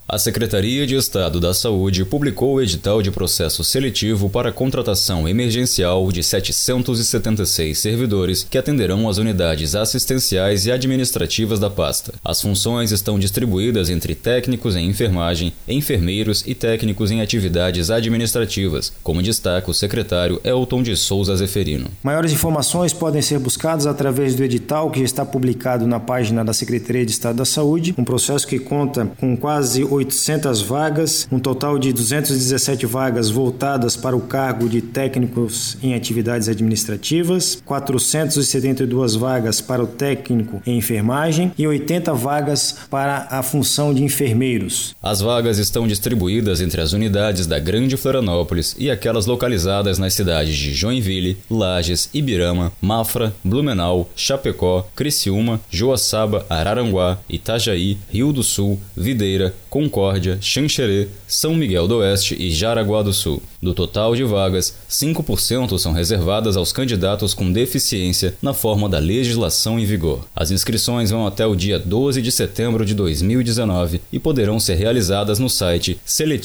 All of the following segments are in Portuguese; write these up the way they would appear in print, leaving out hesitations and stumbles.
A Secretaria de Estado da Saúde publicou o edital de processo seletivo para a contratação emergencial de 776 servidores que atenderão as unidades assistenciais e administrativas da pasta. As funções estão distribuídas entre técnicos em enfermagem, enfermeiros e técnicos em atividades administrativas, como destaca o secretário Elton de Souza Zeferino. Maiores informações podem ser buscadas através do edital que já está publicado na página da Secretaria de Estado da Saúde, um processo que conta com quase 800 vagas, um total de 217 vagas voltadas para o cargo de técnicos em atividades administrativas, 472 vagas para o técnico em enfermagem e 80 vagas para a função de enfermeiros. As vagas estão distribuídas entre as unidades da Grande Florianópolis e aquelas localizadas nas cidades de Joinville, Lages, Ibirama, Mafra, Blumenau, Chapecó, Criciúma, Joaçaba, Araranguá, Itajaí, Rio do Sul, Videira, Concórdia, Xanxerê, São Miguel do Oeste e Jaraguá do Sul. Do total de vagas, 5% são reservadas aos candidatos com deficiência na forma da legislação em vigor. As inscrições vão até o dia 12 de setembro de 2019 e poderão ser realizadas no site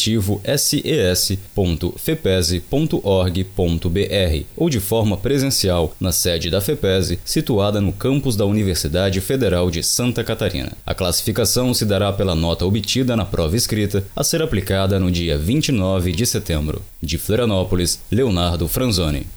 seletivo-ses.fepese.org.br ou de forma presencial na sede da FEPESE, situada no campus da Universidade Federal de Santa Catarina. A classificação se dará pela nota obtida na prova escrita, a ser aplicada no dia 29 de setembro. De Florianópolis, Leonardo Franzoni.